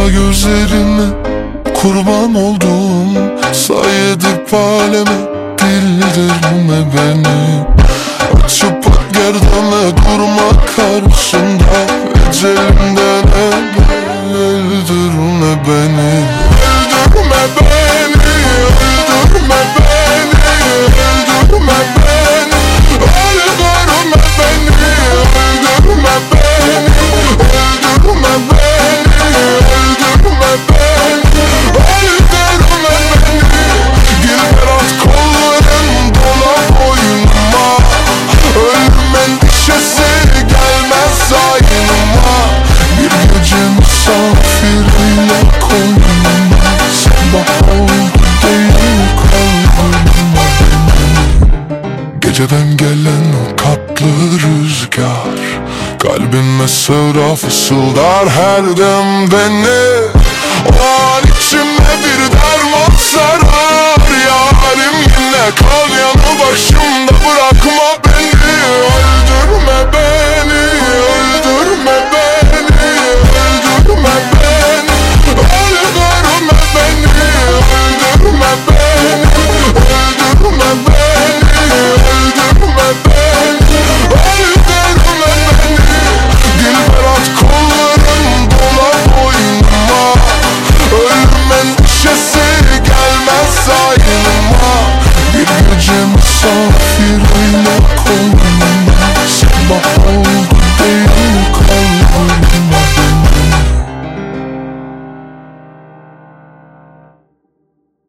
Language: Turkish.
Kara gözlerine kurban oldum, say edip aleme bildirme beni. Açıp at gerdeme, durma karşımda, ecelimden öldürme beni. Öldürme beni, öldürme beni, öldürme beni, öldürme beni, öldürme beni, öldürme beni, öldürme beni, öldürme beni. Gülberat kolların dola boynuma, ölüm endişesi gelmez aynıma. Bir gece misafiriyle koynuma, sabah oldu değil kalbime benim. Geceden gelen o tatlı rüzgar kalbime sevda fısıldar her dem beni. O an içime bir derman sarar, yarim yine kal yanı başımda, bırakma beni. Öldürme beni, öldürme beni, öldürme beni, öldürme beni, öldürme beni, öldürme beni, öldürme beni, öldürme beni. Gülberat kolların dola boynuma, ölüm endişesi gelmez aynıma. Bir gece misafiriyle koynuma, sabah oldu